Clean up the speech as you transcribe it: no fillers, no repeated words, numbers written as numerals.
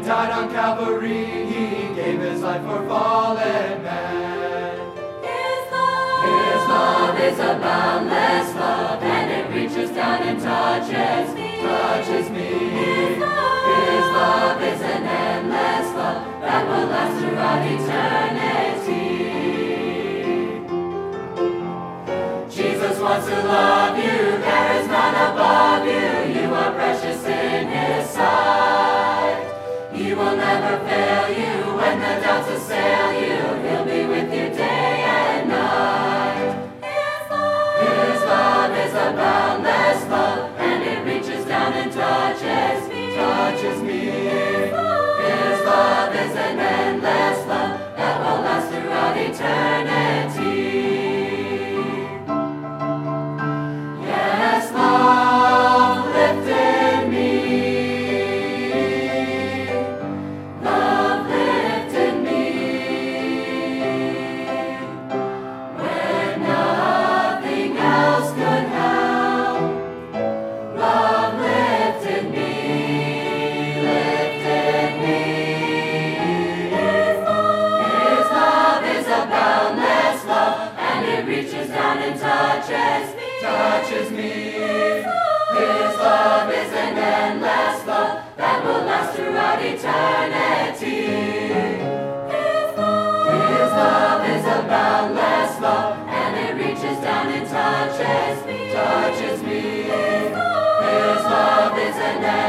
died on Calvary, He gave His life for fallen man. His love is a boundless love, and it reaches down and touches me. His love is an endless love that will last throughout eternity. Jesus wants to love you, there is none above you. You are precious in His sight. He will never fail you when the doubts assail you. He'll be with you day and night. His love is a boundless love, and it reaches down and touches me. His love is an endless love that will last throughout eternity. Yes, love lifted me. Love lifted me. When nothing else could help, love lifted me. Touches me. His love is an endless love that will last throughout eternity. His love is a boundless love, and it reaches down and touches me. His love is an